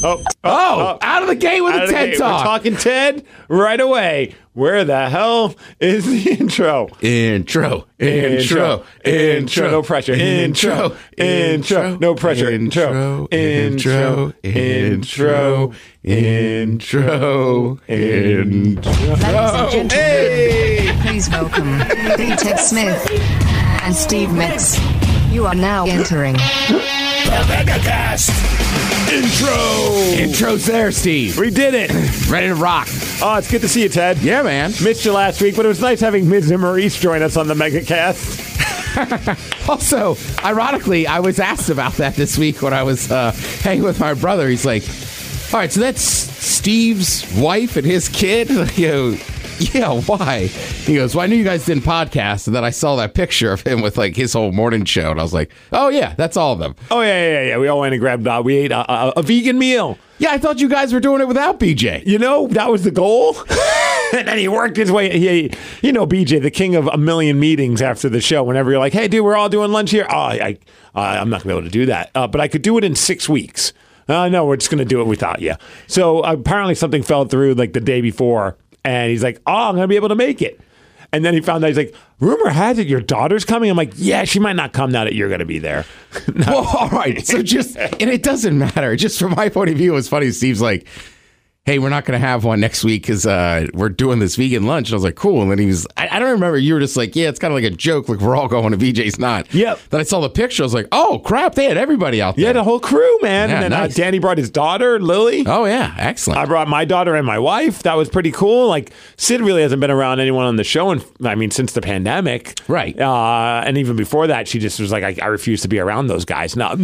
Out of the gate with a TED Talk. We're talking TED right away. Where the hell is the intro? Intro. No pressure. Intro. No pressure. Intro. Ladies and gentlemen, please welcome Ted Smith and Steve Mix. You are now entering the Megacast. Intro's there, Steve. We did it. Ready to rock. Oh, it's good to see you, Ted. Yeah, man. Missed you last week, but it was nice having Miz and Maurice join us on the Megacast. Also, ironically, I was asked about that this week when I was hanging with my brother. He's like, all right, so that's Steve's wife and his kid? You know, yeah, why? He goes, well, I knew you guys didn't podcast, and then I saw that picture of him with, like, his whole morning show, and I was like, oh, yeah, that's all of them. Oh, yeah. We all went and grabbed, we ate a vegan meal. Yeah, I thought you guys were doing it without BJ. You know, that was the goal. And then he worked his way. You know, BJ, the king of a million meetings after the show. Whenever you're like, hey, dude, we're all doing lunch here. Oh, I'm not going to be able to do that. But I could do it in 6 weeks. No, we're just going to do it without you. So apparently something fell through like the day before. And he's like, oh, I'm going to be able to make it. And then he found out, he's like, rumor has it your daughter's coming. I'm like, yeah, she might not come now that you're going to be there. No. Well, all right. So and it doesn't matter. Just from my point of view, it was funny. Steve's like, hey, we're not going to have one next week because we're doing this vegan lunch. And I was like, cool. And then he was, I don't remember. You were just like, yeah, it's kind of like a joke. Like, we're all going to BJ's not. Yep. Then I saw the picture. I was like, oh, crap. They had everybody out there. Yeah, the whole crew, man. Yeah, and then nice. Danny brought his daughter, Lily. Oh, yeah. Excellent. I brought my daughter and my wife. That was pretty cool. Like, Sid really hasn't been around anyone on the show, since the pandemic. Right. And even before that, she just was like, I refuse to be around those guys. No.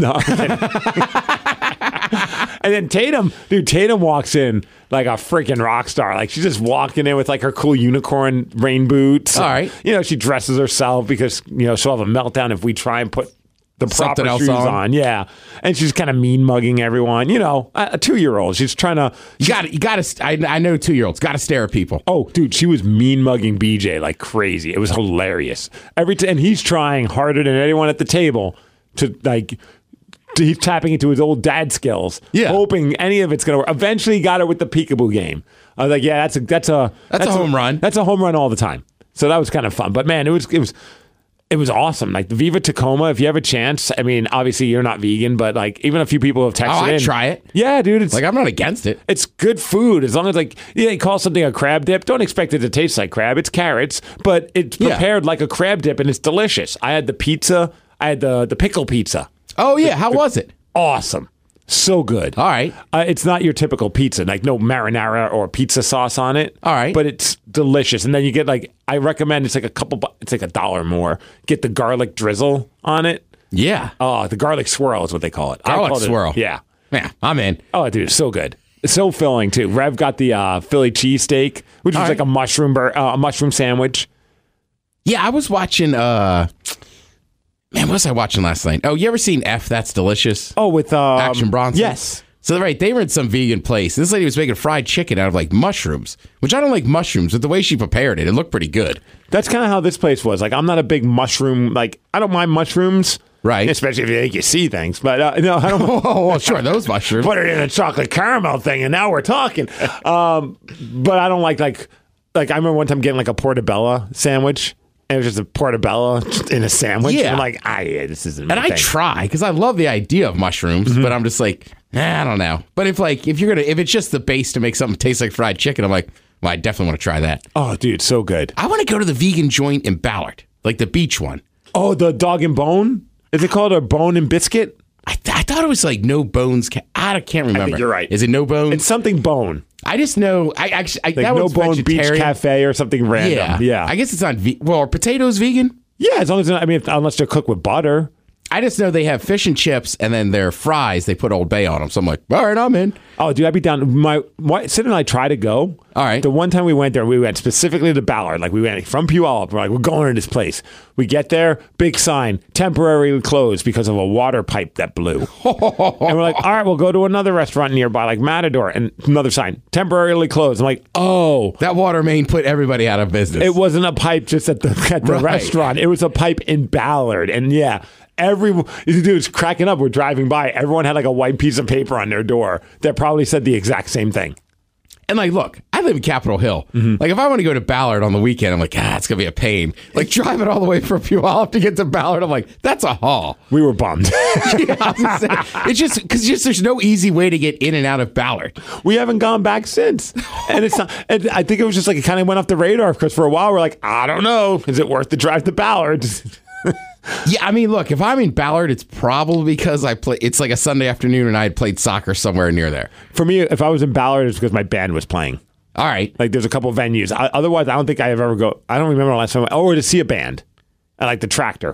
And then Tatum walks in like a freaking rock star. Like, she's just walking in with like her cool unicorn rain boots. All right. You know, she dresses herself because, you know, she'll have a meltdown if we try and put the something proper else shoes on. Yeah. And she's kind of mean mugging everyone. You know, a 2-year-old. She's trying to. You got to. I know 2-year-olds. Got to stare at people. Oh, dude, she was mean mugging BJ like crazy. It was hilarious. And he's trying harder than anyone at the table to like. He's tapping into his old dad skills, hoping any of it's going to work. Eventually, he got her with the peekaboo game. I was like, yeah, that's a home run. That's a home run all the time. So that was kind of fun. But man, it was awesome. Like the Viva Tacoma, if you have a chance. I mean, obviously you're not vegan, but like even a few people have texted in. I'd try it. Yeah, dude. It's like I'm not against it. It's good food as long as they call something a crab dip. Don't expect it to taste like crab. It's carrots, but it's prepared like a crab dip, and it's delicious. I had the pizza. I had the pickle pizza. Oh, yeah. How was it? Awesome. So good. All right. It's not your typical pizza, like no marinara or pizza sauce on it. All right. But it's delicious. And then you get I recommend it's like it's like $1 more. Get the garlic drizzle on it. Yeah. Oh, the garlic swirl is what they call it. Garlic swirl. Yeah. Yeah, I'm in. Oh, dude, it's so good. It's so filling, too. Rev got the Philly cheesesteak, which was like a mushroom sandwich. Yeah, I was watching... Man, what was I watching last night? Oh, you ever seen F? That's Delicious? Oh, with Action Bronson? Yes. So, right, they were in some vegan place. This lady was making fried chicken out of, like, mushrooms, which I don't like mushrooms, but the way she prepared it, it looked pretty good. That's kind of how this place was. Like, I'm not a big mushroom, like, I don't mind mushrooms. Right. Especially if you think you see things. But, no, I don't. Oh, well, sure, those mushrooms. Put it in a chocolate caramel thing, and now we're talking. But I don't like, I remember one time getting, like, a portobello sandwich. It was just a portobello in a sandwich. Yeah. I'm like, this isn't my thing. thing. I try, because I love the idea of mushrooms, but I'm just like, I don't know. But if it's just the base to make something taste like fried chicken, I'm like, well, I definitely want to try that. Oh, dude, so good. I want to go to the vegan joint in Ballard, like the beach one. Oh, the Dog and Bone? Is it called a Bone and Biscuit? I thought it was like No Bones. I can't remember. I think you're right. Is it No Bones? It's something Bone. I just know. Like that No one's Bone vegetarian. Beach Cafe or something random. Yeah. I guess it's not. Are potatoes vegan? Yeah, as long as unless they're cooked with butter. I just know they have fish and chips, and then their fries, they put Old Bay on them. So I'm like, all right, I'm in. Oh, dude, I'd be down. Sid and I try to go, All right. The one time we went there, we went specifically to Ballard. Like we went from Puyallup. We're like, we're going to this place. We get there, big sign, temporarily closed because of a water pipe that blew. And we're like, all right, we'll go to another restaurant nearby, like Matador, and another sign, temporarily closed. I'm like, oh. That water main put everybody out of business. It wasn't a pipe just at the Right. restaurant. It was a pipe in Ballard. And yeah, dude was cracking up. We're driving by. Everyone had like a white piece of paper on their door that probably said the exact same thing. And like, look, I live in Capitol Hill. Like, if I want to go to Ballard on the weekend, I'm like, it's going to be a pain. Like, driving all the way from Puyallup to get to Ballard, I'm like, that's a haul. We were bummed. Yeah, I was gonna say, it's just because there's no easy way to get in and out of Ballard. We haven't gone back since. And it's not, and I think it was just like it kind of went off the radar because for a while we're like, I don't know. Is it worth the drive to Ballard? Yeah, I mean, look, if I'm in Ballard, it's probably because it's like a Sunday afternoon and I had played soccer somewhere near there. For me, if I was in Ballard, it's because my band was playing. All right. Like there's a couple venues. Otherwise, I don't think I ever go. I don't remember the last time. Or to see a band. I like the Tractor.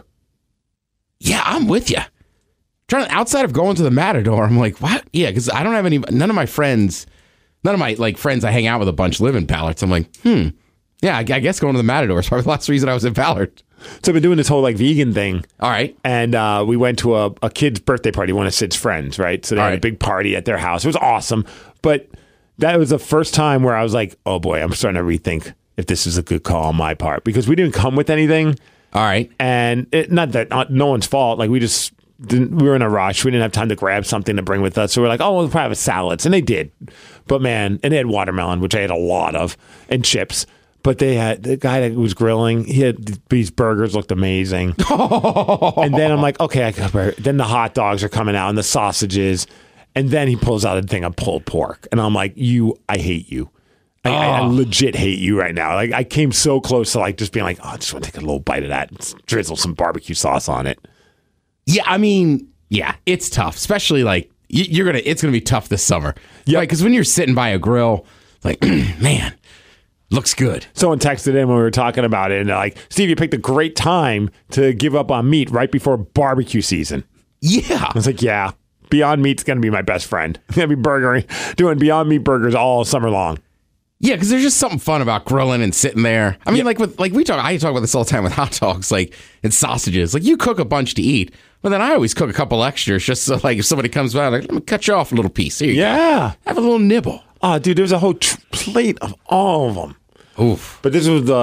Yeah, I'm with you. Outside of going to the Matador, I'm like, what? Yeah, because I don't have none of my friends like friends I hang out with a bunch live in Ballard. So I'm like, yeah, I guess going to the Matador is probably the last reason I was in Ballard. So I've been doing this whole like vegan thing. All right. And we went to a kid's birthday party, one of Sid's friends, right? So they had a big party at their house. It was awesome. But that was the first time where I was like, oh boy, I'm starting to rethink if this is a good call on my part. Because we didn't come with anything. All right. And no one's fault. Like we were in a rush. We didn't have time to grab something to bring with us. So we're like, oh, we'll probably have salads. And they did. But man, and they had watermelon, which I had a lot of, and chips. But they had the guy that was grilling. These burgers looked amazing. And then I'm like, okay, then the hot dogs are coming out and the sausages. And then he pulls out a thing of pulled pork. And I'm like, I hate you. I legit hate you right now. Like I came so close to like just being like, I just want to take a little bite of that and drizzle some barbecue sauce on it. Yeah, I mean, yeah, it's tough, especially like it's gonna be tough this summer. Yeah, because when you're sitting by a grill, like, man, looks good. Someone texted in when we were talking about it, and they're like, Steve, you picked a great time to give up on meat right before barbecue season. Yeah, I was like, yeah, Beyond Meat's gonna be my best friend. I'm gonna be doing Beyond Meat burgers all summer long. Yeah, because there's just something fun about grilling and sitting there. I mean, I talk about this all the time with hot dogs, like, and sausages. Like, you cook a bunch to eat, but then I always cook a couple extras just so, like, if somebody comes by, like, let me cut you off a little piece. Here you go. Have a little nibble. Oh, dude, there's a whole plate of all of them. Oof. But this was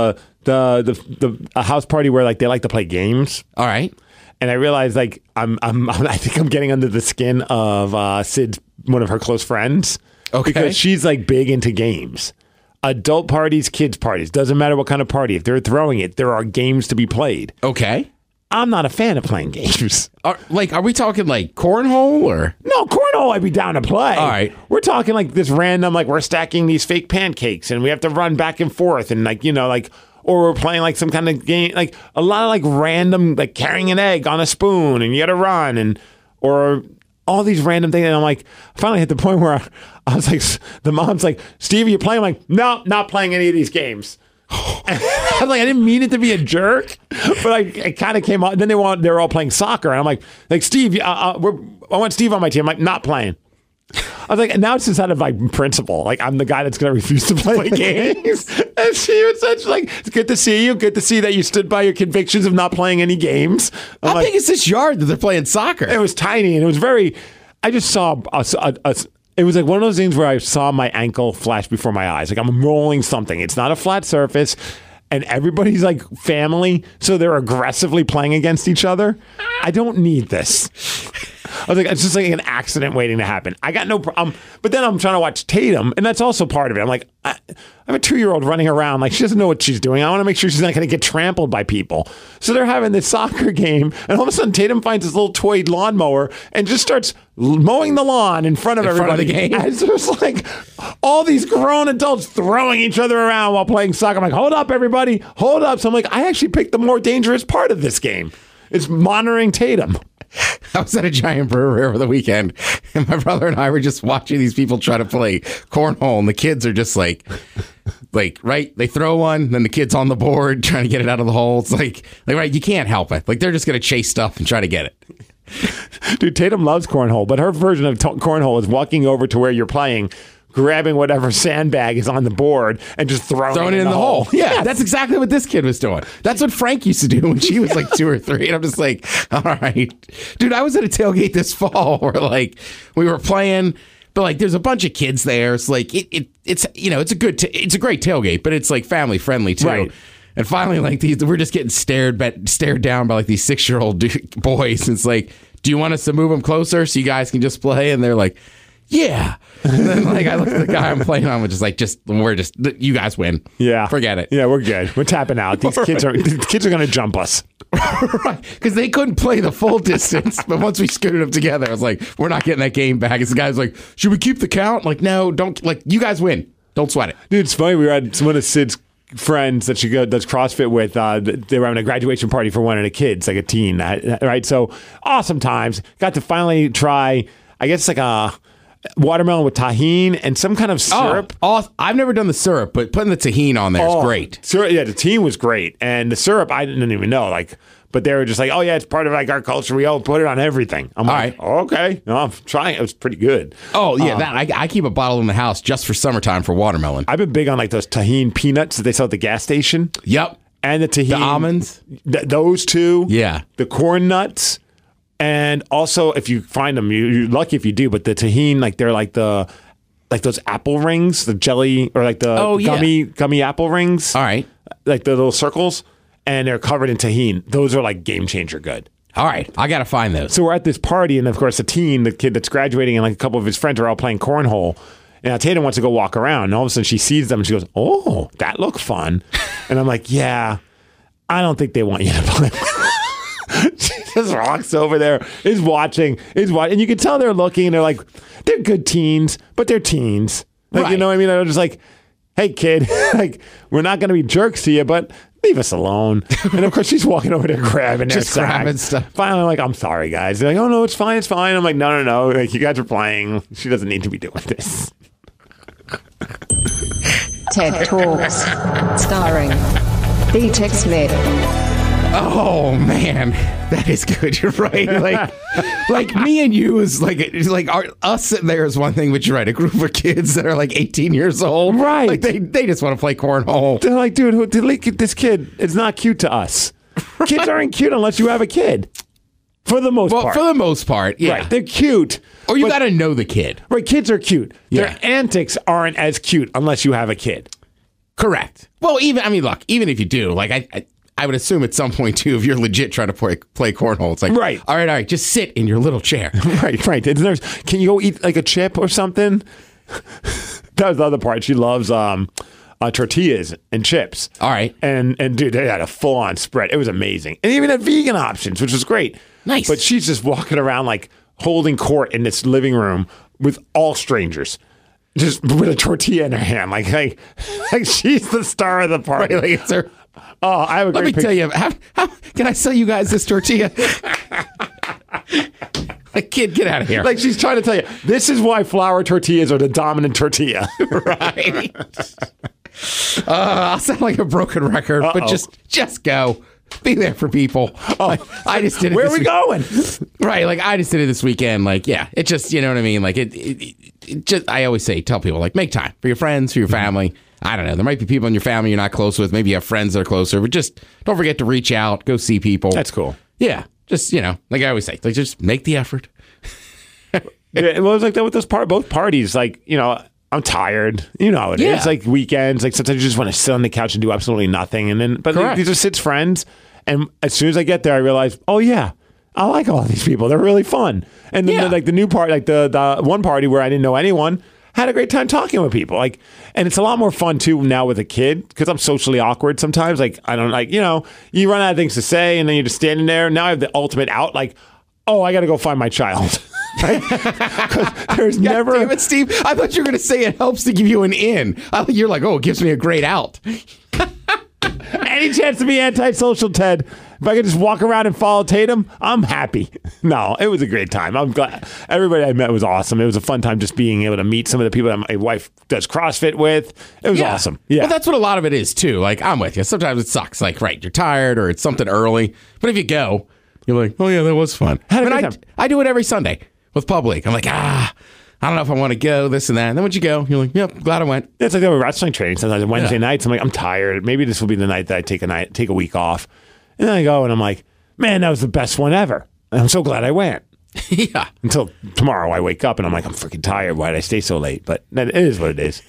a house party where like they like to play games. All right. And I realized like I think I'm getting under the skin of Sid's one of her close friends. Okay. Because she's like big into games. Adult parties, kids parties, doesn't matter what kind of party. If they're throwing it, there are games to be played. Okay. I'm not a fan of playing games. Are we talking like cornhole or? No, cornhole I'd be down to play. All right. We're talking like this random, like we're stacking these fake pancakes and we have to run back and forth and like, or we're playing like some kind of game, like a lot of like random, like carrying an egg on a spoon and you got to run or all these random things. And I'm like, finally hit the point where I was like, the mom's like, Steve, are you playing? I'm like, no, not playing any of these games. I was like, I didn't mean it to be a jerk, but it kind of came out. Then they were all playing soccer, and I'm like Steve, I want Steve on my team. I'm like, not playing. I was like, now it's just out of like principle. Like I'm the guy that's going to refuse to play games. And she was such like, it's good to see you. Good to see that you stood by your convictions of not playing any games. How big is this yard that they're playing soccer? It was tiny, and it was very. I just saw it was like one of those things where I saw my ankle flash before my eyes. Like I'm rolling something. It's not a flat surface. And everybody's like family. So they're aggressively playing against each other. I don't need this. I was like, it's just like an accident waiting to happen. I got no problem. But then I'm trying to watch Tatum. And that's also part of it. I'm like, I have a 2-year-old running around. Like she doesn't know what she's doing. I want to make sure she's not going to get trampled by people. So they're having this soccer game. And all of a sudden Tatum finds this little toy lawnmower and just starts mowing the lawn in front of everybody. Front of the game. And it's just like all these grown adults throwing each other around while playing soccer. I'm like, hold up, everybody. Hold up. So I'm like, I actually picked the more dangerous part of this game. It's monitoring Tatum. I was at a giant brewery over the weekend, and my brother and I were just watching these people try to play cornhole, and the kids are just like, right? They throw one, then the kid's on the board trying to get it out of the hole. It's like right, you can't help it. Like they're just going to chase stuff and try to get it. Dude, Tatum loves cornhole, but her version of cornhole is walking over to where you're playing, grabbing whatever sandbag is on the board and just throwing it in the hole. Yeah, that's exactly what this kid was doing. That's what Frank used to do when she was like 2 or 3. And I'm just like, all right. Dude, I was at a tailgate this fall where like we were playing, but like there's a bunch of kids there. It's like it's it's a great tailgate, but it's like family friendly too. Right. And finally, like we're just getting stared down by like these 6-year-old boys. And it's like, do you want us to move them closer so you guys can just play? And they're like, yeah. And then like I look at the guy I'm playing on, which is like, you guys win. Yeah. Forget it. Yeah, we're good. We're tapping out. These kids are going to jump us. Right. Because they couldn't play the full distance. But once we scooted them together, I was like, we're not getting that game back. And the guy's like, should we keep the count? Like, no, don't. Like, you guys win. Don't sweat it. Dude, it's funny. We were at one of Sid's friends that she does CrossFit with. They were having a graduation party for one of the kids, like a teen, right? So awesome times. Got to finally try, I guess, like a watermelon with tahini and some kind of syrup. Oh, I've never done the syrup, but putting the tahini on there is great. Yeah, the tahini was great. And the syrup, I didn't even know. But they were just like, oh, yeah, it's part of like our culture. We all put it on everything. I'm like, okay. No, I'm trying. It was pretty good. Oh, yeah. I keep a bottle in the house just for summertime for watermelon. I've been big on like those tahini peanuts that they sell at the gas station. Yep. And the tahini. The almonds. Those two. Yeah. The corn nuts. And also, if you find them, you're lucky if you do, but the tahini, like they're like those apple rings, the jelly, or like the gummy apple rings. All right. Like the little circles. And they're covered in tahini. Those are like game changer good. All right. I got to find those. So we're at this party, and of course, the kid that's graduating, and like a couple of his friends are all playing cornhole. And Tatum wants to go walk around, and all of a sudden she sees them, and she goes, oh, that looked fun. And I'm like, yeah, I don't think they want you to play. She just walks over there, is watching, and you can tell they're looking, and they're like, they're good teens, but they're teens. Like, right. You know what I mean? They're just like, hey, kid, like, we're not going to be jerks to you, but leave us alone. And of course, she's walking over there grabbing their just grabbing stuff. Finally, I'm like, I'm sorry, guys. They're like, oh, no, it's fine. I'm like, no. Like, you guys are playing. She doesn't need to be doing this. TED Talks, starring The Tech Smith. Oh man, that is good. You're right. Like me and you is like us sitting there is one thing, but you're right. A group of kids that are like 18 years old, right? Like they just want to play cornhole. They're like, dude, this kid is not cute to us. Right. Kids aren't cute unless you have a kid. For the most part. For the most part, yeah. Right. They're cute. Or you got to know the kid. Right. Kids are cute. Yeah. Their antics aren't as cute unless you have a kid. Correct. Well, even if you do, like I would assume at some point too, if you're legit trying to play cornhole, it's like, right. All right, just sit in your little chair. Right. Can you go eat like a chip or something? That was the other part. She loves tortillas and chips. All right. And dude, they had a full on spread. It was amazing. And even had vegan options, which was great. Nice. But she's just walking around like holding court in this living room with all strangers. Just with a tortilla in her hand. Like she's the star of the party. Right, like it's her. Oh, I have a Let great me tell you, how can I sell you guys this tortilla? Like, kid, get out of here. Like she's trying to tell you, this is why flour tortillas are the dominant tortilla. Right. I'll sound like a broken record, but just go. Be there for people. Oh, I just did it. Where are we going? Right. Like, I just did it this weekend. Like, yeah, it just, you know what I mean? Like, it just, I always tell people, like, make time for your friends, for your family. I don't know. There might be people in your family you're not close with. Maybe you have friends that are closer, but just don't forget to reach out, go see people. That's cool. Yeah. Just, like I always say, like, just make the effort. Yeah, it was like that with both parties. Like, I'm tired. You know how it is. It's like weekends. Like sometimes you just want to sit on the couch and do absolutely nothing. But these are Sid's friends. And as soon as I get there, I realize, oh yeah, I like all these people. They're really fun. And then the new part, like the one party where I didn't know anyone, had a great time talking with people. Like, and it's a lot more fun too now with a kid because I'm socially awkward sometimes. Like, I don't you run out of things to say and then you're just standing there. Now I have the ultimate out. Like, oh, I got to go find my child. Right? There's never. Damn it, Steve. I thought you were going to say it helps to give you an in. You're like, oh, it gives me a great out. Any chance to be antisocial, Ted? If I could just walk around and follow Tatum, I'm happy. No, it was a great time. I'm glad. Everybody I met was awesome. It was a fun time just being able to meet some of the people that my wife does CrossFit with. It was awesome. Yeah. Well, that's what a lot of it is, too. Like, I'm with you. Sometimes it sucks. Like, right, you're tired or it's something early. But if you go, you're like, oh, yeah, that was fun. I do it every Sunday with Public. I'm like, I don't know if I want to go, this and that. And then when you go, you're like, yep, glad I went. It's like wrestling training sometimes on Wednesday nights. I'm like, I'm tired. Maybe this will be the night that I take a week off. And then I go and I'm like, man, that was the best one ever. And I'm so glad I went. Yeah. Until tomorrow I wake up and I'm like, I'm freaking tired. Why did I stay so late? But it is what it is.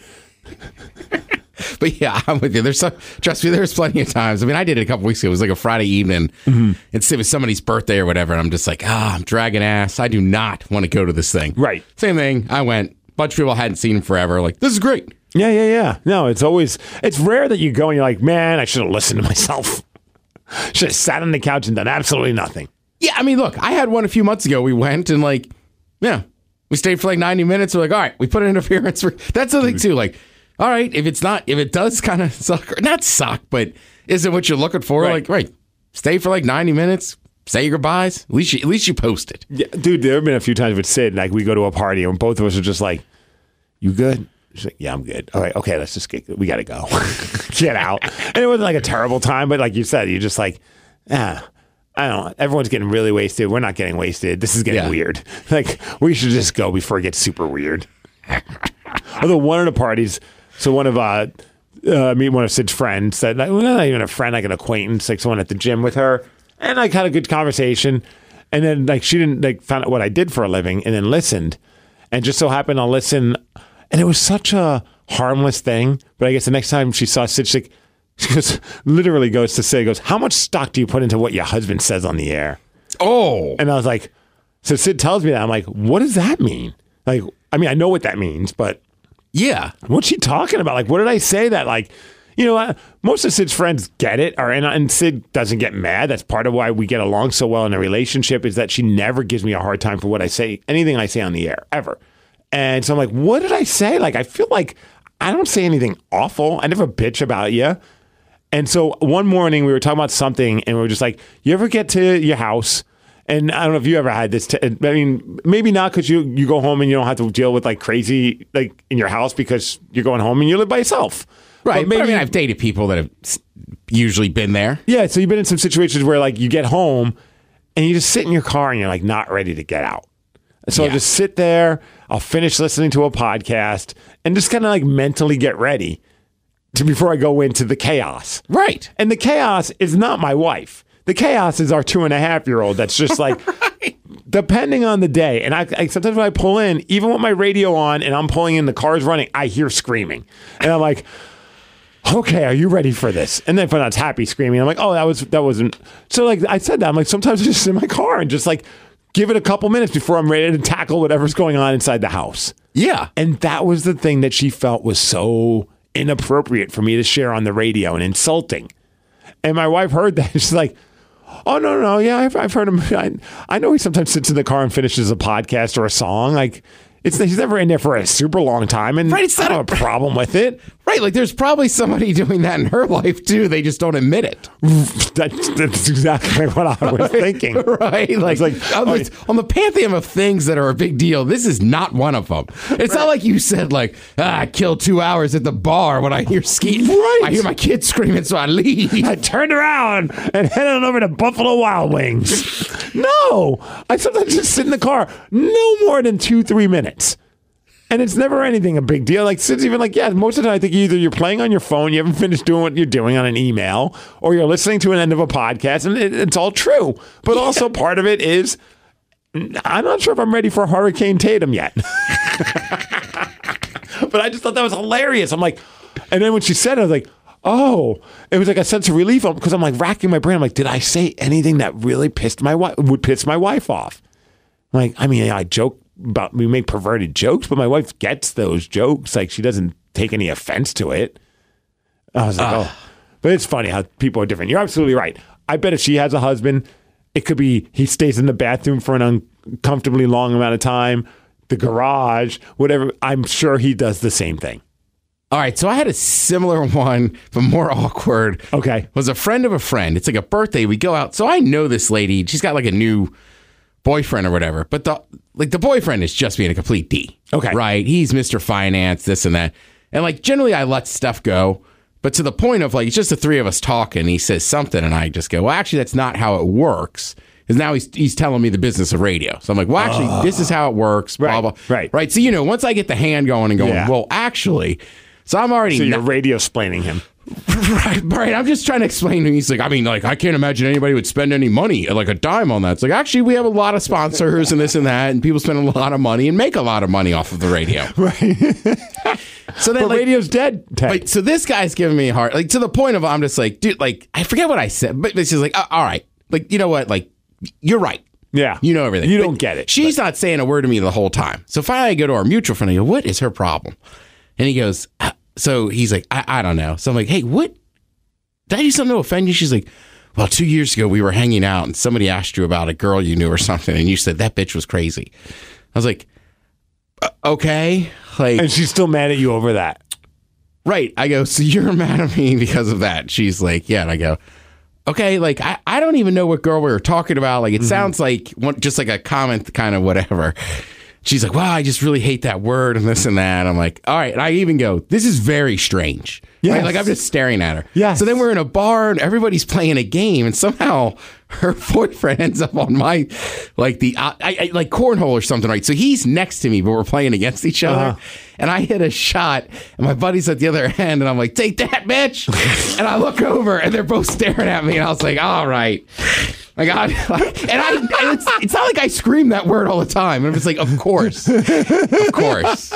But yeah, I'm with you. Trust me, there's plenty of times. I mean, I did it a couple weeks ago. It was like a Friday evening. And it was somebody's birthday or whatever. And I'm just like, I'm dragging ass. I do not want to go to this thing. Right. Same thing. I went. A bunch of people I hadn't seen in forever. Like, this is great. Yeah. No, it's rare that you go and you're like, man, I should have listened to myself. Should have sat on the couch and done absolutely nothing. Yeah, I mean, look, I had one a few months ago. We went and we stayed for like 90 minutes. We're like, all right, we put an interference. That's the thing too. Like, all right, if it does kind of suck, or not suck, but isn't what you're looking for, right. like, right, stay for like 90 minutes, say your goodbyes. At least you post it. Yeah, dude, there have been a few times with Sid, like we go to a party and both of us are just like, you good? She's like, yeah, I'm good. All right, okay, we got to go. Get out. And it wasn't like a terrible time, but like you said, you're just like, I don't know. Everyone's getting really wasted. We're not getting wasted. This is getting weird. Like, we should just go before it gets super weird. Although one of the parties, so one of Sid's friends said, like, well, not even a friend, like an acquaintance, like someone at the gym with her, and like had a good conversation. And then like she didn't like find out what I did for a living, and then listened, and just so happened to listen, and it was such a harmless thing. But I guess the next time she saw Sid, she literally goes to say, how much stock do you put into what your husband says on the air? Oh. And I was like, so Sid tells me that. I'm like, what does that mean? Like, I mean, I know what that means, but yeah, what's she talking about? Like, what did I say that? Like, you know, most of Sid's friends get it, and Sid doesn't get mad. That's part of why we get along so well in a relationship, is that she never gives me a hard time for what I say, anything I say on the air, ever. And so I'm like, what did I say? Like, I feel like I don't say anything awful. I never bitch about you. And so one morning we were talking about something and we were just like, you ever get to your house? And I don't know if you ever had this. I mean, maybe not, because you go home and you don't have to deal with like crazy, like in your house, because you're going home and you live by yourself. Right. But I mean, I've dated people that have usually been there. Yeah. So you've been in some situations where like you get home and you just sit in your car and you're like not ready to get out. So I'll just sit there. I'll finish listening to a podcast and just kind of like mentally get ready before I go into the chaos. Right. And the chaos is not my wife. The chaos is our 2.5-year-old that's just like, depending on the day. And I sometimes when I pull in, even with my radio on and I'm pulling in, the car's running, I hear screaming. And I'm like, okay, are you ready for this? And then if I'm not happy screaming, I'm like, oh, that wasn't. So like I said that, I'm like, sometimes I just sit in my car and just like give it a couple minutes before I'm ready to tackle whatever's going on inside the house. Yeah. And that was the thing that she felt was so inappropriate for me to share on the radio and insulting. And my wife heard that. She's like, oh, no. Yeah, I've heard him. I know he sometimes sits in the car and finishes a podcast or a song. Like, he's never in there for a super long time. And right, it's not I don't have a problem with it. Right. Like, there's probably somebody doing that in her life, too. They just don't admit it. That's exactly what I was thinking. Right. Like on the pantheon of things that are a big deal, this is not one of them. It's not like you said, like, I killed 2 hours at the bar when I hear skeet. Right. I hear my kids screaming, so I leave. I turned around and headed on over to Buffalo Wild Wings. No. I sometimes just sit in the car no more than 2-3 minutes. And it's never anything a big deal. Like, Sid's even like, yeah, most of the time I think either you're playing on your phone, you haven't finished doing what you're doing on an email, or you're listening to an end of a podcast, and it's all true. But also part of it is, I'm not sure if I'm ready for Hurricane Tatum yet. But I just thought that was hilarious. I'm like, and then when she said it, I was like, oh, it was like a sense of relief, because I'm like racking my brain. I'm like, did I say anything that really would piss my wife off? Like, I mean, I joke about, we make perverted jokes, but my wife gets those jokes. Like, she doesn't take any offense to it. I was like, oh. But it's funny how people are different. You're absolutely right. I bet if she has a husband, it could be he stays in the bathroom for an uncomfortably long amount of time, the garage, whatever. I'm sure he does the same thing. All right, so I had a similar one, but more awkward. Okay. It was a friend of a friend. It's like a birthday. We go out. So I know this lady. She's got like a new boyfriend or whatever, but the boyfriend is just being a complete D. Okay. Right? He's Mr. Finance, this and that. And like generally I let stuff go, but to the point of like, it's just the three of us talking. He says something and I just go, well, actually, that's not how it works. Because now he's telling me the business of radio. So I'm like, well, actually, this is how it works. Blah, blah. Right. So, once I get the hand going and going, well, actually, so I'm already. So you're radio-splaining him. Right. I'm just trying to explain to him. He's like, I can't imagine anybody would spend any money, like a dime on that. It's like, actually, we have a lot of sponsors and this and that, and people spend a lot of money and make a lot of money off of the radio. Right. So then, radio's dead. Like, so this guy's giving me a heart, like to the point of I'm just like, dude, like I forget what I said, but she's like, all right, like you know what, like you're right. Yeah. You know everything. You don't get it. She's not saying a word to me the whole time. So finally, I go to our mutual friend. I go, what is her problem? And he goes, so he's like, I don't know. So I'm like, hey, what? Did I do something to offend you? She's like, well, 2 years ago, we were hanging out and somebody asked you about a girl you knew or something. And you said that bitch was crazy. I was like, okay. Like, and she's still mad at you over that. Right. I go, so you're mad at me because of that? She's like, yeah. And I go, okay, like, I don't even know what girl we were talking about. Like, it sounds like just like a comment, kind of whatever. She's like, wow, I just really hate that word and this and that. I'm like, all right. And I even go, this is very strange. Yes. Right? Like, I'm just staring at her. Yes. So then we're in a bar and everybody's playing a game. And somehow her boyfriend ends up on my, like, like cornhole or something, right? So he's next to me, but we're playing against each other. And I hit a shot and my buddy's at the other end. And I'm like, take that, bitch. And I look over and they're both staring at me. And I was like, all right. My God. And it's not like I scream that word all the time. And it's like, of course. Of course.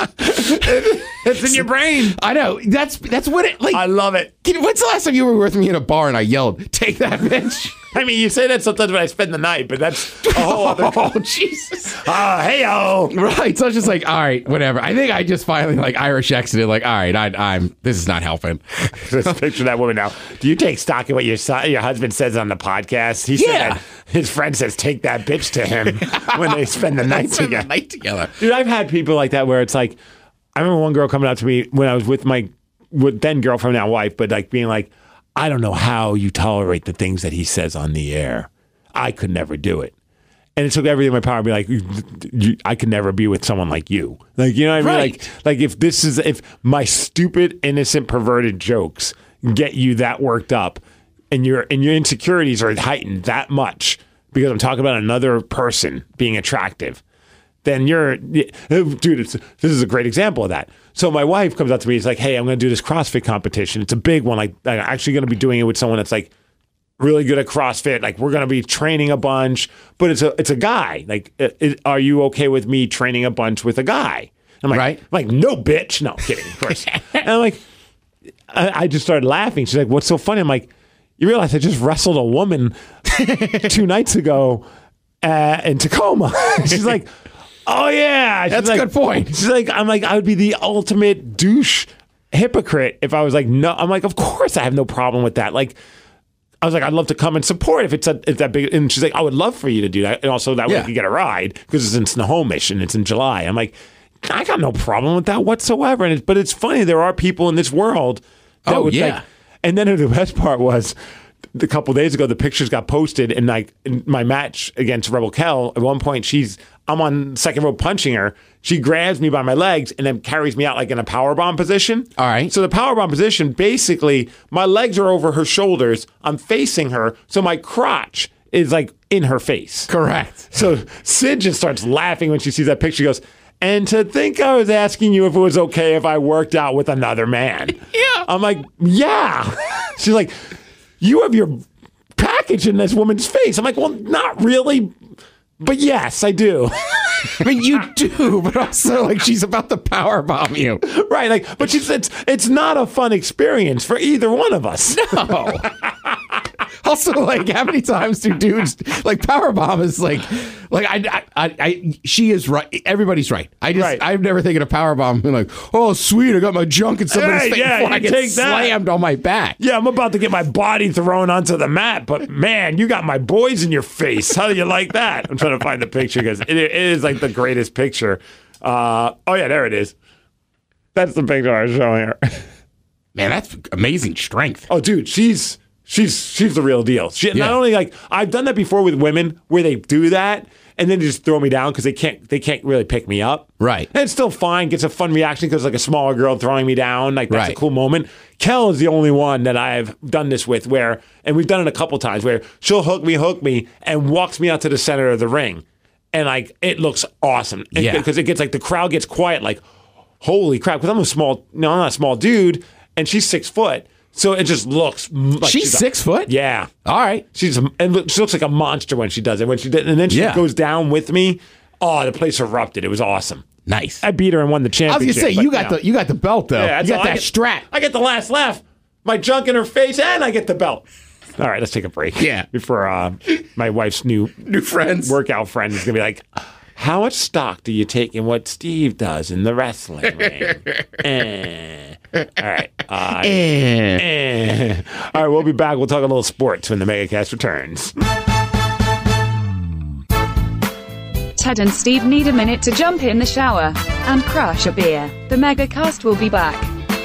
It's in your brain. I know. That's what it, like. I love it. When's the last time you were with me in a bar and I yelled, take that, bitch? I mean, you say that sometimes when I spend the night, but that's a whole other... Oh, Jesus. Hey-o. Right. So I was just like, all right, whatever. I think I just finally, like, Irish exited, like, all right, this is not helping. Just picture that woman now. Do you take stock in what your husband says on the podcast? He said that his friend says, take that bitch to him when they spend the night together. Dude, I've had people like that where it's like, I remember one girl coming up to me when I was with my then girlfriend, now wife, but like being like, I don't know how you tolerate the things that he says on the air. I could never do it. And it took everything in my power to be like, I could never be with someone like you. Like, you know what I mean? Like if my stupid, innocent, perverted jokes get you that worked up and your insecurities are heightened that much because I'm talking about another person being attractive, then dude, this is a great example of that. So my wife comes up to me, she's like, hey, I'm going to do this CrossFit competition. It's a big one. Like, I'm actually going to be doing it with someone that's like really good at CrossFit. Like, we're going to be training a bunch, but it's a guy. Like, are you okay with me training a bunch with a guy? I'm like, I'm like, no, bitch. No, kidding, of course. And I'm like, I just started laughing. She's like, what's so funny? I'm like, you realize I just wrestled a woman 2 nights ago in Tacoma. She's like, oh yeah, that's a good point. She's like, I'm like, I would be the ultimate douche hypocrite if I was like, no. I'm like, of course I have no problem with that. Like, I was like, I'd love to come and support if it's that big. And she's like, I would love for you to do that, and also that way you could get a ride because it's in Snohomish and it's in July. I'm like, I got no problem with that whatsoever. But it's funny, there are people in this world that would like. And then the best part was, a couple days ago, the pictures got posted, and like in my match against Rebel Kell, at one point I'm on second row punching her. She grabs me by my legs and then carries me out like in a powerbomb position. All right. So the powerbomb position, basically, my legs are over her shoulders. I'm facing her, so my crotch is like in her face. Correct. So Sid just starts laughing when she sees that picture. She goes, and to think I was asking you if it was okay if I worked out with another man. Yeah. I'm like, yeah. She's like, you have your package in this woman's face. I'm like, well, not really, but yes, I do. I mean, you do, but also like she's about to powerbomb you, right? Like, but it's not a fun experience for either one of us. No. Also, like, how many times do dudes like powerbomb is like she is right. Everybody's right. I've never taken a powerbomb and like, oh sweet, I got my junk in somebody's face before I get slammed on my back. Yeah, I'm about to get my body thrown onto the mat, but man, you got my boys in your face. How do you like that? I'm trying to find the picture because it is like the greatest picture. Oh yeah, there it is. That's the picture I was showing her. Man, that's amazing strength. Oh, dude, She's the real deal. Not only like I've done that before with women where they do that and then just throw me down because they can't really pick me up. Right. And it's still fine. Gets a fun reaction because like a smaller girl throwing me down. Like that's Right. a cool moment. Kel is the only one that I've done this with where, and we've done it a couple times where she'll hook me and walks me out to the center of the ring. And like, it looks awesome. Yeah. Because it gets like, the crowd gets quiet, like, holy crap. Because I'm not a small dude and she's 6 foot. So it just looks like She's 6 foot? Yeah. All right. She looks like a monster when she does it. And then she Yeah. goes down with me. Oh, the place erupted. It was awesome. Nice. I beat her and won the I was championship. gonna say but you got the belt though. Yeah, you that's got all. that strap. I get the last laugh. My junk in her face, and I get the belt. All right, let's take a break. Yeah. Before my wife's new friends. workout friend is gonna be like, "How much stock do you take in what Steve does in the wrestling ring?" All right. All right, we'll be back. We'll talk a little sports when the MegaCast returns. Ted and Steve need a minute to jump in the shower and crush a beer. The MegaCast will be back.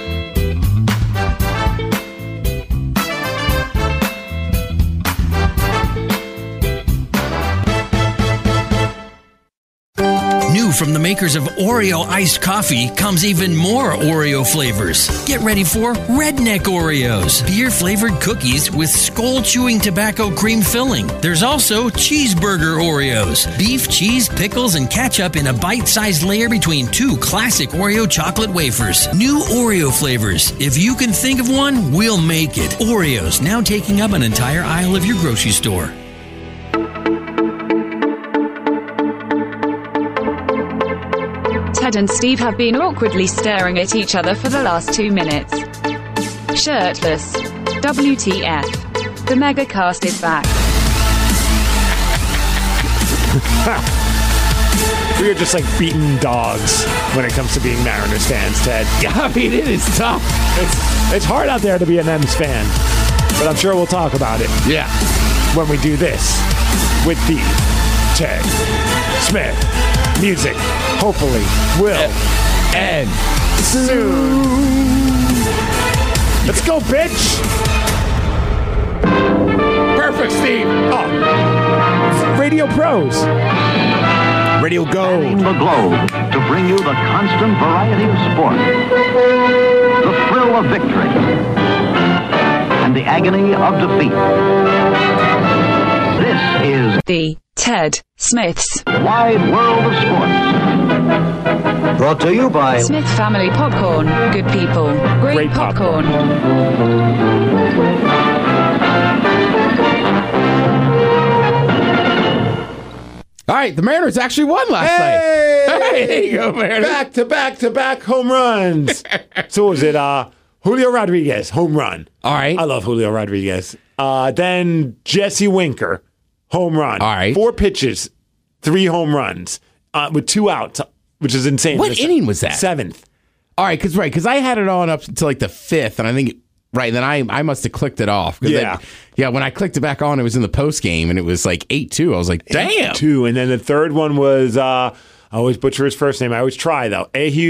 New from the makers of Oreo iced coffee comes even more Oreo flavors. Get ready for Redneck Oreos, beer-flavored cookies with skull-chewing tobacco cream filling. There's also Cheeseburger Oreos, beef, cheese, pickles, and ketchup in a bite-sized layer between 2 classic Oreo chocolate wafers. New Oreo flavors. If you can think of one, we'll make it. Oreos, now taking up an entire aisle of your grocery store. Ted and Steve have been awkwardly staring at each other for the last 2 minutes. Shirtless. WTF. The MegaCast is back. We are just like beaten dogs when it comes to being Mariners fans, Ted. I mean, it is tough. It's hard out there to be an M's fan, but I'm sure we'll talk about it Yeah. when we do this with the Ted Smith music. Hopefully, will And soon. Let's go, bitch! perfect, Steve. Oh, Radio Pros. Radio Gold. The globe to bring you the constant variety of sport, the thrill of victory, and the agony of defeat. This is The Ted Smith's Wide World of Sports. Brought to you by Smith Family Popcorn. Good people. Great popcorn. All right, the Mariners actually won last night. Hey, there you go, Mariners. Back-to-back home runs. So what was it? Julio Rodriguez, home run. All right. I love Julio Rodriguez. Then Jesse Winker, home run. All right. 4 pitches, 3 home runs with 2 outs, which is insane. What inning was that? 7th. All right, because I had it on up until like the 5th, and I think and then I must have clicked it off. Yeah. When I clicked it back on, it was in the post game, and it was like 8-2. I was like, damn. 2. And then the third one was, I always butcher his first name. I always try, though.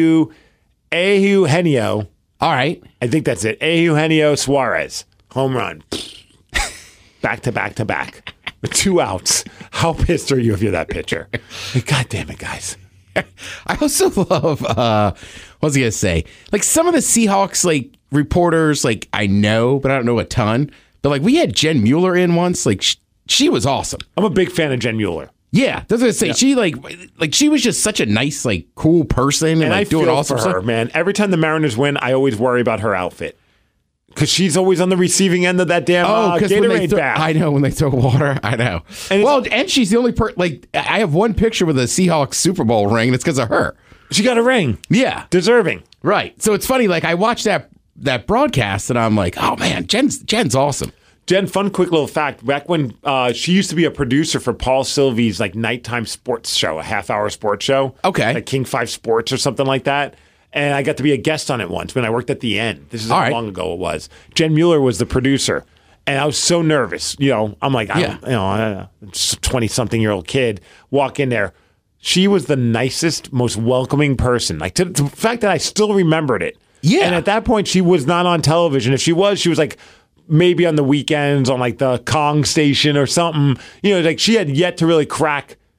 Eugenio. All right. I think that's it. Eugenio Suarez, home run. Back to back to back. With 2 outs. How pissed are you if you're that pitcher? Like, God damn it, guys. I also love, what was I going to say? Like some of the Seahawks, like reporters, like I know, but I don't know a ton. But like we had Jen Mueller in once. Like she was awesome. I'm a big fan of Jen Mueller. Yeah, that's what I say. Yeah. She like she was just such a nice, like cool person, and like I doing feel awesome for her, stuff. man. Every time the Mariners win, I always worry about her outfit because she's always on the receiving end of that damn Gatorade bath. I know when they throw water. I know. And she's the only like I have one picture with a Seahawks Super Bowl ring, and it's because of her. She got a ring. Yeah, deserving. Right. So it's funny. Like I watched that broadcast, and I'm like, oh man, Jen's awesome. Jen, fun quick little fact. Back when she used to be a producer for Paul Sylvie's like nighttime sports show, a half-hour sports show. Okay. Like King 5 Sports or something like that. And I got to be a guest on it once when I worked at the end. This is how long ago it was. Jen Mueller was the producer. And I was so nervous. You know, I'm like, I'm a 20-something-year-old kid. Walk in there. She was the nicest, most welcoming person. Like to the fact that I still remembered it. Yeah. And at that point, she was not on television. If she was like maybe on the weekends on like the Kong station or something. You know, like she had yet to really crack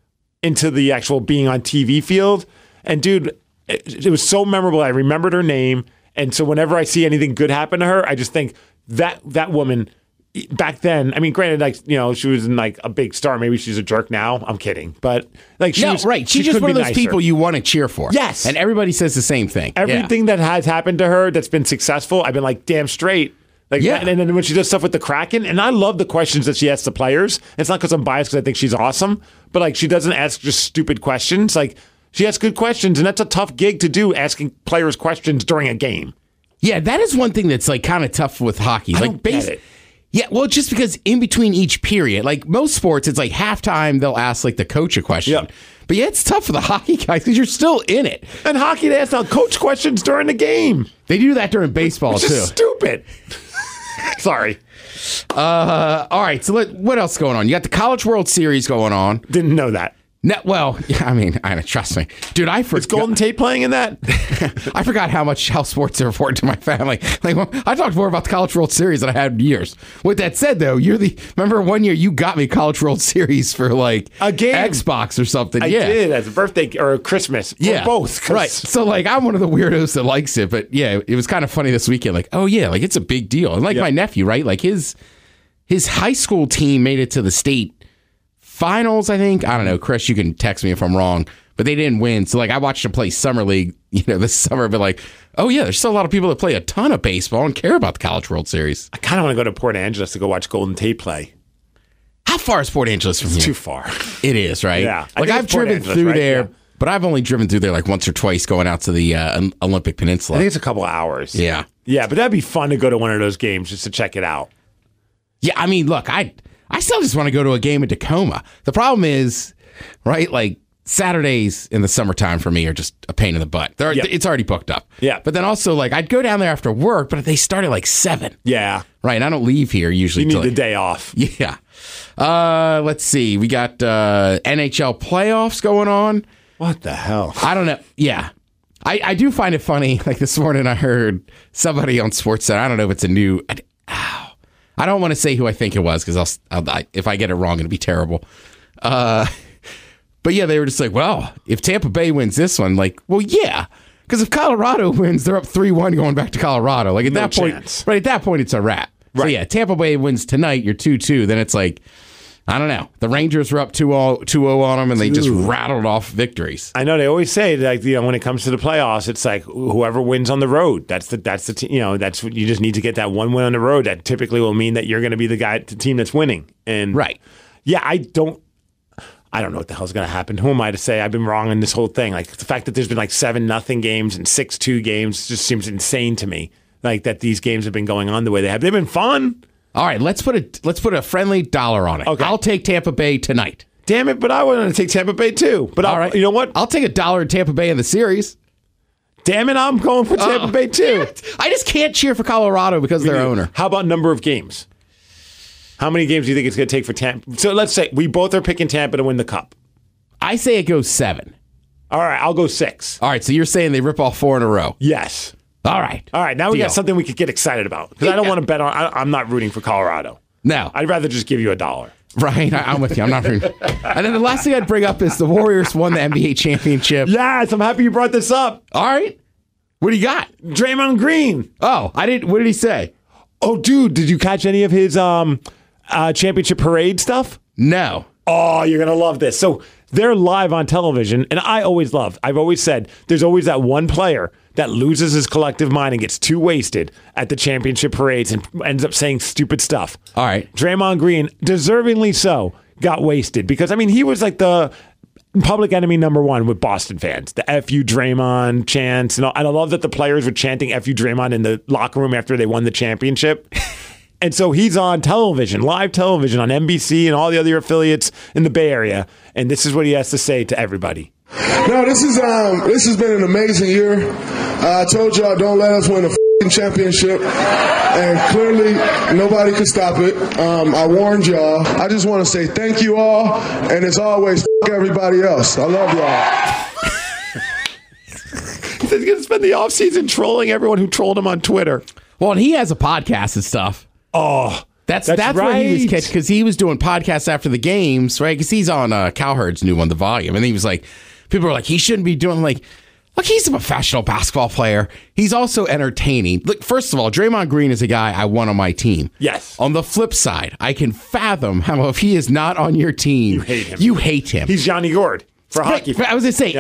into the actual being on TV field. And dude, it was so memorable. I remembered her name. And so whenever I see anything good happen to her, I just think that woman back then, I mean, granted, like, you know, she was in like a big star. Maybe she's a jerk now. I'm kidding. But like, She's just one of those people you want to cheer for. Yes. And everybody says the same thing. Everything that has happened to her that's been successful, I've been like, damn straight. Like, and then when she does stuff with the Kraken, and I love the questions that she asks the players. It's not because I'm biased because I think she's awesome, but like, she doesn't ask just stupid questions. Like, she asks good questions, and that's a tough gig to do, asking players questions during a game. Yeah, that is one thing that's like kind of tough with hockey. I Like, don't get it. Yeah, well, just because in between each period, like most sports, it's like halftime, they'll ask like the coach a question. Yep. But yeah, it's tough for the hockey guys because you're still in it. And hockey, they ask now coach questions during the game. They do that during baseball, Which too. is stupid. Sorry. All right, so what else is going on? You got the College World Series going on. Didn't know that. No, well, I mean, trust me. Dude, I forgot. Is Golden Tate playing in that? I forgot how sports are important to my family. Like, I talked more about the College World Series than I had in years. With that said, though, remember one year you got me College World Series for like a game. Xbox or something. I did as a birthday or a Christmas. Yeah, both. Right. So like, I'm one of the weirdos that likes it, but yeah, it was kind of funny this weekend. Like, oh yeah, like it's a big deal. And like my nephew, right? Like his high school team made it to the state finals, I think. I don't know, Chris, you can text me if I'm wrong, but they didn't win. So like, I watched them play summer league, this summer, but like, oh yeah, there's still a lot of people that play a ton of baseball and care about the College World Series. I kind of want to go to Port Angeles to go watch Golden Tate play. How far is Port Angeles from here? Too far. It is, right? Yeah. Like I've driven through there, but I've only driven through there like once or twice going out to the Olympic Peninsula. I think it's a couple of hours. Yeah. Yeah, but that'd be fun to go to one of those games just to check it out. Yeah, I mean, look, I still just want to go to a game in Tacoma. The problem is, right, like Saturdays in the summertime for me are just a pain in the butt. It's already booked up. Yeah. But then also, like, I'd go down there after work, but they start at like 7. Yeah. Right, and I don't leave here usually. You need the day off. Yeah. Let's see. We got NHL playoffs going on. What the hell? I don't know. Yeah. I do find it funny. Like this morning I heard somebody on SportsCenter. I don't know if it's a new... I don't want to say who I think it was because if I get it wrong, it'll be terrible. But yeah, they were just like, well, if Tampa Bay wins this one, like, well, yeah. Because if Colorado wins, they're up 3-1 going back to Colorado. Like at that point, right? At that point, it's a wrap. Right. So yeah, Tampa Bay wins tonight. You're 2-2. Then it's like, I don't know. The Rangers were up 2-0 on them, and they just rattled off victories. I know they always say that when it comes to the playoffs, it's like whoever wins on the road. That's the that's what you just need to get that one win on the road. That typically will mean that you're going to be the team that's winning. And right, yeah, I don't know what the hell's going to happen. Who am I to say I've been wrong in this whole thing? Like the fact that there's been like 7-0 games and 6-2 games just seems insane to me. Like that these games have been going on the way they have. They've been fun. All right, let's put a friendly dollar on it. Okay. I'll take Tampa Bay tonight. Damn it, but I wanted to take Tampa Bay too. But all right, you know what? I'll take $1 in Tampa Bay in the series. Damn it, I'm going for Tampa Bay too. I just can't cheer for Colorado because of their owner. How about number of games? How many games do you think it's going to take for Tampa? So let's say we both are picking Tampa to win the Cup. I say it goes 7. All right, I'll go 6. All right, so you're saying they rip off 4 in a row? Yes. All right. Now we got something we could get excited about. Because I don't want to bet on... I'm not rooting for Colorado. No. I'd rather just give you $1. Right, I'm with you. I'm not rooting. And then the last thing I'd bring up is the Warriors won the NBA championship. Yes, I'm happy you brought this up. All right. What do you got? Draymond Green. Oh, I didn't... What did he say? Oh, dude, did you catch any of his championship parade stuff? No. Oh, you're going to love this. So they're live on television, and I've always said, there's always that one player that loses his collective mind and gets too wasted at the championship parades and ends up saying stupid stuff. All right. Draymond Green, deservingly so, got wasted because, he was like the public enemy number one with Boston fans. The F you Draymond chants. And I love that the players were chanting F you Draymond in the locker room after they won the championship. And so he's on television, live television on NBC and all the other affiliates in the Bay Area. And this is what he has to say to everybody. No, this has been an amazing year. I told y'all don't let us win a f***ing championship, and clearly nobody could stop it. I warned y'all. I just want to say thank you all, and as always, f*** everybody else. I love y'all. He's going to spend the offseason trolling everyone who trolled him on Twitter. Well, and he has a podcast and stuff. Oh, That's where he was catch because he was doing podcasts after the games, right? Because he's on Cowherd's new one, The Volume, and he was like, people were like, he shouldn't be doing like. Look, he's a professional basketball player. He's also entertaining. Look, first of all, Draymond Green is a guy I want on my team. Yes. On the flip side, I can fathom how if he is not on your team, you hate him. He's Johnny Gord for hockey. I was going to say,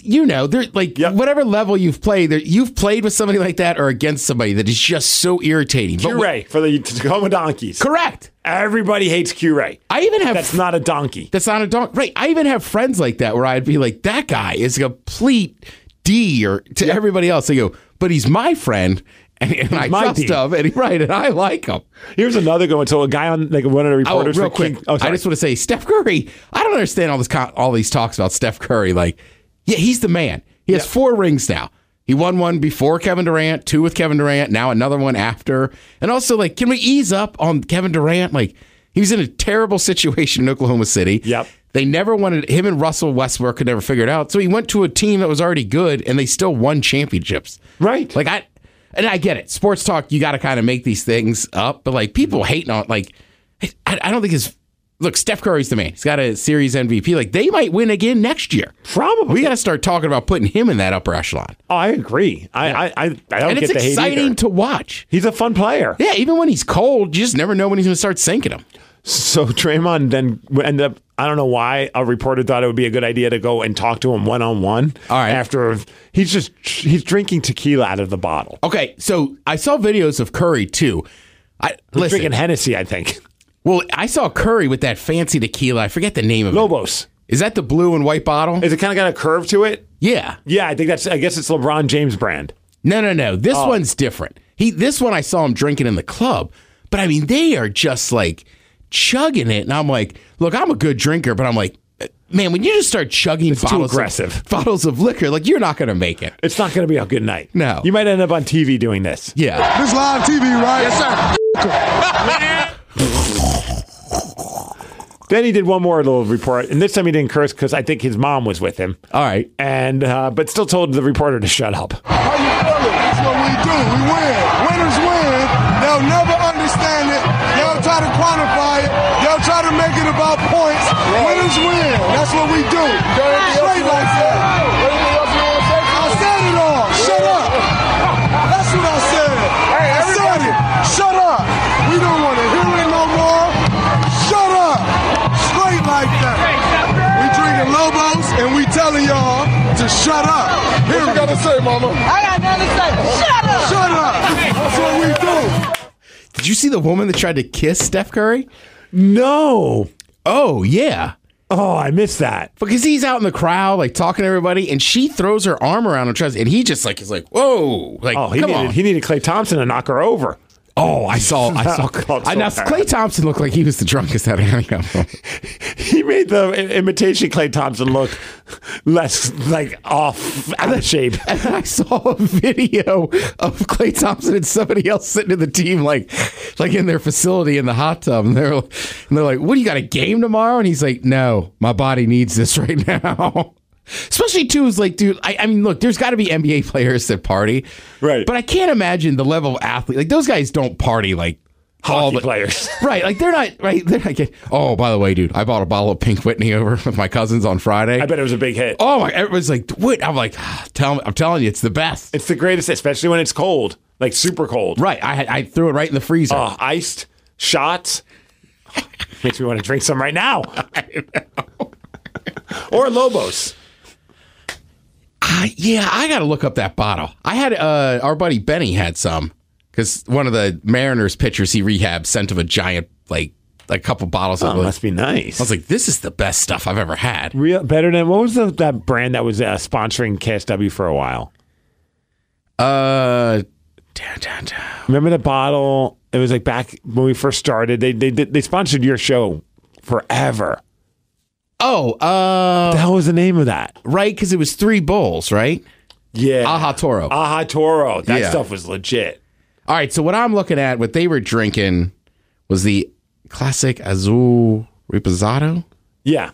whatever level you've played with somebody like that or against somebody that is just so irritating. Q-Ray for the Tacoma Donkeys. Correct. Everybody hates Q-Ray. That's not a donkey. That's not a donkey. Right. I even have friends like that where I'd be like, that guy is a complete D or to everybody else. They go, but he's my friend. And I trust him, and I like him. Here's another good one. So a guy on one of the reporters. Real quick, I just want to say, Steph Curry. I don't understand all these talks about Steph Curry. Like, yeah, he's the man. He has 4 rings now. He won one before Kevin Durant, 2 with Kevin Durant, now another one after. And also, like, can we ease up on Kevin Durant? Like, he was in a terrible situation in Oklahoma City. Yep. They never wanted him, and Russell Westbrook could never figure it out. So he went to a team that was already good, and they still won championships. Right. Like, I get it. Sports talk, you got to kind of make these things up. But, like, people hating on, like, I don't think look, Steph Curry's the man. He's got a series MVP. Like, they might win again next year. Probably. We got to start talking about putting him in that upper echelon. Oh, I agree. I don't and get the hate either. it's exciting to watch. He's a fun player. Yeah, even when he's cold, you just never know when he's going to start sinking them. So Draymond then ended up, I don't know why, a reporter thought it would be a good idea to go and talk to him one-on-one. All right. After he's drinking tequila out of the bottle. Okay, so I saw videos of Curry, too. He's drinking Hennessy, I think. Well, I saw Curry with that fancy tequila. I forget the name of Lobos. it. Is that the blue and white bottle? Is it kind of got a curve to it? Yeah. Yeah, I guess it's LeBron James brand. No. This one's different. This one I saw him drinking in the club. But, I mean, they are just, like, chugging it. And I'm like, look, I'm a good drinker, but I'm like, man, when you just start chugging bottles of liquor, like, you're not going to make it. It's not going to be a good night. No. You might end up on TV doing this. Yeah. This live TV, right? Yes, sir. Then he did one more little report, and this time he didn't curse because I think his mom was with him. All right. And but still told the reporter to shut up. How you feeling? That's what we do. We win. Winners win. They'll never understand it. They'll try to quantify it. They'll try to make it about points. Winners win. That's what we do. Straight like that. I said it all. Shut up. That's what I said. I said it. Shut up. We don't want to hear it no more. Shut up. Straight like that. We drinking Lobos and we telling y'all to shut up. What you got to say, mama? I got nothing to say. Shut up. Shut up. That's what we do. Did you see the woman that tried to kiss Steph Curry? No. Oh, yeah. Oh, I missed that. Because he's out in the crowd, like, talking to everybody, and she throws her arm around him, and he just, like, is like, whoa. Like, he needed Klay Thompson to knock her over. Oh, I saw. Now, Klay Thompson looked like he was the drunkest out of any of them. He made the imitation Klay Thompson look less, like, off, out of shape. And I saw a video of Klay Thompson and somebody else sitting in the team, like in their facility in the hot tub. And they're like, what, do you got a game tomorrow? And he's like, no, my body needs this right now. Especially, too, is like, dude, I mean, look, there's got to be NBA players that party. Right. But I can't imagine the level of athlete. Like, those guys don't party like hockey players. Right. Like, they're not, right. They're not getting, oh, by the way, dude, I bought a bottle of Pink Whitney over with my cousins on Friday. I bet it was a big hit. Oh, my, everybody's like, what? I'm like, I'm telling you, it's the best. It's the greatest, especially when it's cold, like super cold. Right. I threw it right in the freezer. Iced shots. Makes me want to drink some right now. I know. Or Lobos. Yeah, I got to look up that bottle. I had our buddy Benny had some because one of the Mariners pitchers he rehabbed sent him a giant, like a couple bottles of it. Must be nice. I was like, this is the best stuff I've ever had. Better than, what was that brand that was sponsoring KSW for a while? Remember the bottle? It was like back when we first started. They sponsored your show forever. Oh, what the hell was the name of that? Right, because it was 3 bowls, right? Yeah. Aha Toro. Aha Toro. That stuff was legit. All right, so what I'm looking at, what they were drinking was the classic Azul Reposado. Yeah.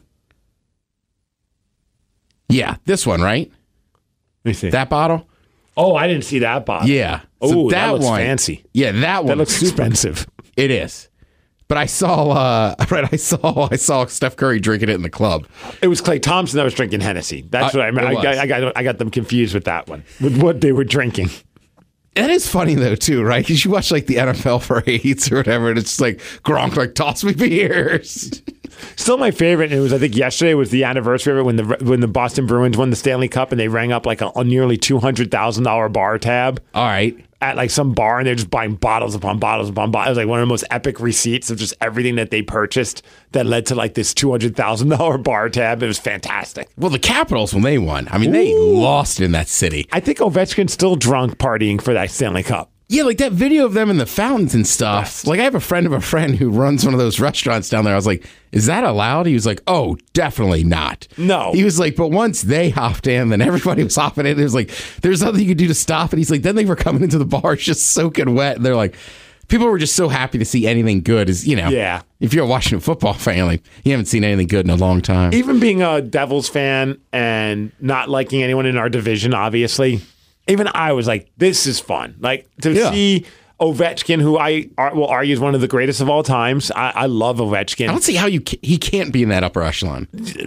Yeah, this one, right? Let me see. That bottle? Oh, I didn't see that bottle. Yeah. Oh, so that looks fancy. Yeah, that one. That looks expensive. It is. But I saw I saw Steph Curry drinking it in the club. It was Klay Thompson that was drinking Hennessy. That's what I meant. I got them confused with that one, with what they were drinking. That is funny though too, right? Because you watch like the NFL parades or whatever, and it's just like Gronk like toss me beers. Still my favorite. It was, I think yesterday was the anniversary of it when the Boston Bruins won the Stanley Cup and they rang up like a nearly $200,000 bar tab. All right. At like some bar, and they're just buying bottles upon bottles upon bottles. It was like one of the most epic receipts of just everything that they purchased that led to like this $200,000 bar tab. It was fantastic. Well, the Capitals, when they won, I mean, they lost in that city. I think Ovechkin's still drunk partying for that Stanley Cup. Yeah, like that video of them in the fountains and stuff. Best. Like I have a friend of a friend who runs one of those restaurants down there. I was like, is that allowed? He was like, oh, definitely not. No. He was like, but once they hopped in, then everybody was hopping in. It was like, there's nothing you could do to stop it. He's like, then they were coming into the bar just soaking wet. And they're like, people were just so happy to see anything good. As you know, yeah. If you're a Washington football fan, like you haven't seen anything good in a long time. Even being a Devils fan and not liking anyone in our division, obviously, even I was like, this is fun. Like to see Ovechkin, who I will argue is one of the greatest of all times. I love Ovechkin. I don't see how he can't be in that upper echelon.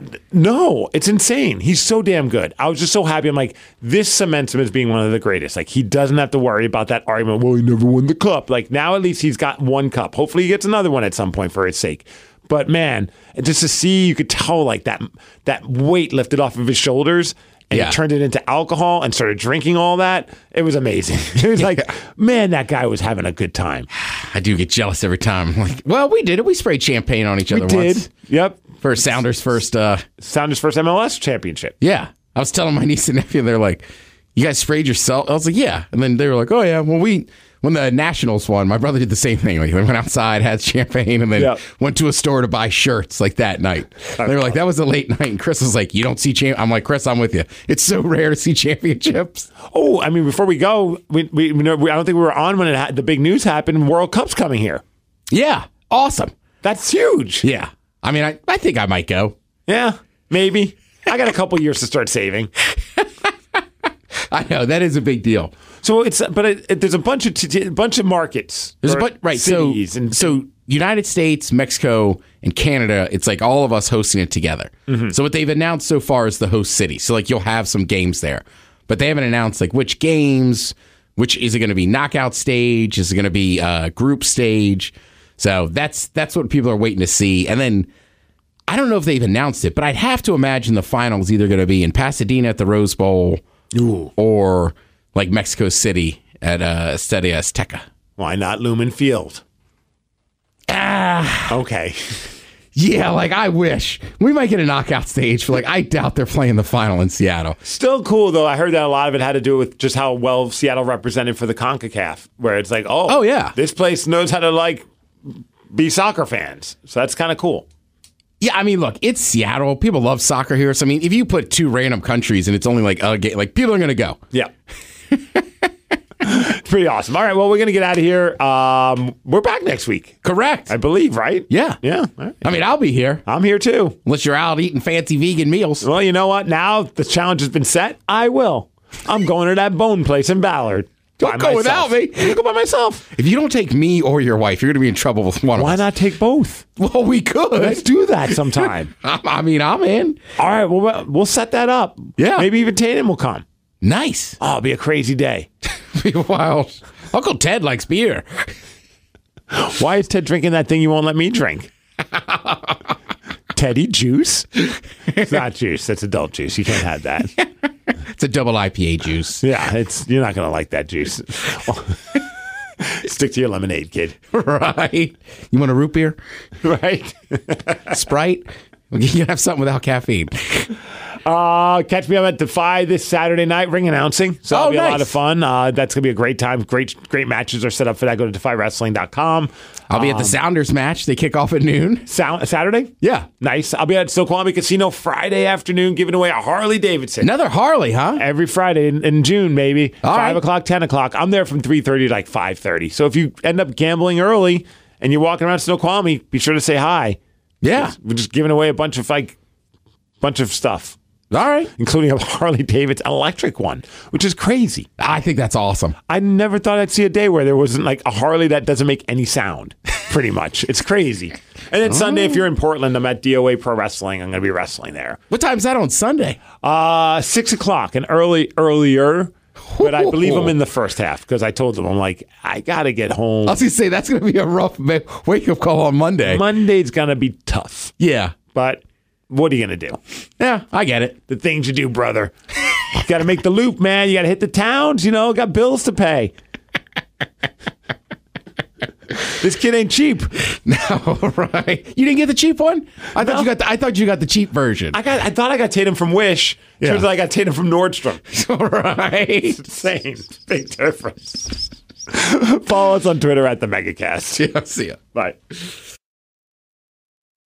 No, it's insane. He's so damn good. I was just so happy. I'm like, this cements him as being one of the greatest. Like, he doesn't have to worry about that argument. Well, he never won the cup. Like, now at least he's got one cup. Hopefully he gets another one at some point for his sake. But man, just to see, you could tell like that weight lifted off of his shoulders. And he turned it into alcohol and started drinking all that. It was amazing. It was like, man, that guy was having a good time. I do get jealous every time. I'm like, well, we did it. We sprayed champagne on each other once. Yep. For Sounders' first MLS championship. Yeah. I was telling my niece and nephew, they're like, you guys sprayed yourself? I was like, yeah. And then they were like, oh, yeah. Well, when the Nationals won, my brother did the same thing. Like, they went outside, had champagne, and then went to a store to buy shirts like that night. They were like, that was a late night. And Chris was like, you don't see I'm like, Chris, I'm with you. It's so rare to see championships. Oh, I mean, before we go, I don't think we were on when the big news happened. World Cup's coming here. Yeah. Awesome. That's huge. Yeah. I mean, I think I might go. Yeah, maybe. I got a couple years to start saving. I know. That is a big deal. So there's a bunch of markets. There's cities so United States, Mexico, and Canada. It's like all of us hosting it together. Mm-hmm. So what they've announced so far is the host city. So like you'll have some games there, but they haven't announced like which games. Which is it going to be? Knockout stage? Is it going to be group stage? So that's what people are waiting to see. And then I don't know if they've announced it, but I'd have to imagine the final is either going to be in Pasadena at the Rose Bowl, or like Mexico City at Estadio Azteca. Why not Lumen Field? Okay. Yeah, like I wish. We might get a knockout stage for I doubt they're playing the final in Seattle. Still cool, though. I heard that a lot of it had to do with just how well Seattle represented for the CONCACAF, where it's like, oh yeah, this place knows how to be soccer fans. So that's kind of cool. Yeah, I mean, look, it's Seattle. People love soccer here. So, I mean, if you put two random countries and it's only a game, people are going to go. Yeah. It's pretty awesome. All right, well, we're going to get out of here. We're back next week. Correct. I believe, right? Yeah. Yeah. Right. I mean, I'll be here. I'm here, too. Unless you're out eating fancy vegan meals. Well, you know what? Now the challenge has been set. I will. I'm going to that bone place in Ballard. Don't go without me. I'll go by myself. If you don't take me or your wife, you're going to be in trouble with one of us. Why not take both? Well, we could. Let's do that sometime. I mean, I'm in. All right, well, we'll set that up. Yeah. Maybe even Tatum will come. Nice. Oh, it'll be a crazy day. Be wild. Uncle Ted likes beer. Why is Ted drinking that thing you won't let me drink? Teddy juice? It's not juice. That's adult juice. You can't have that. It's a double IPA juice. Yeah, you're not going to like that juice. Stick to your lemonade, kid. Right. You want a root beer? Right. Sprite? You can have something without caffeine. Catch me up at Defy this Saturday night, ring announcing. So it'll be a lot of fun. That's going to be a great time. Great matches are set up for that. Go to defywrestling.com. I'll be at the Sounders match. They kick off at noon. Saturday? Yeah. Nice. I'll be at Snoqualmie Casino Friday afternoon giving away a Harley Davidson. Another Harley, huh? Every Friday in June, baby. All 5 right. o'clock, 10 o'clock. I'm there from 3:30 to 5:30. So if you end up gambling early and you're walking around Snoqualmie, be sure to say hi. Yeah. We're just giving away a bunch of stuff. All right. Including a Harley Davidson electric one, which is crazy. I think that's awesome. I never thought I'd see a day where there wasn't a Harley that doesn't make any sound. pretty much. It's crazy. And then Sunday, if you're in Portland, I'm at DOA Pro Wrestling. I'm going to be wrestling there. What time's that on Sunday? 6 o'clock, and earlier. But I believe I'm in the first half because I told them, I'm like, I got to get home. I was going to say, that's going to be a rough wake-up call on Monday. Monday's going to be tough. Yeah. But what are you going to do? Yeah, I get it. The things you do, brother. You got to make the loop, man. You got to hit the towns, got bills to pay. This kid ain't cheap. No, right? You didn't get the cheap one? I thought you got the cheap version. I thought I got Tatum from Wish. Yeah. Turns out I got Tatum from Nordstrom. Right. It's insane. Big difference. Follow us on Twitter at the Megacast. Yeah, see ya. Bye.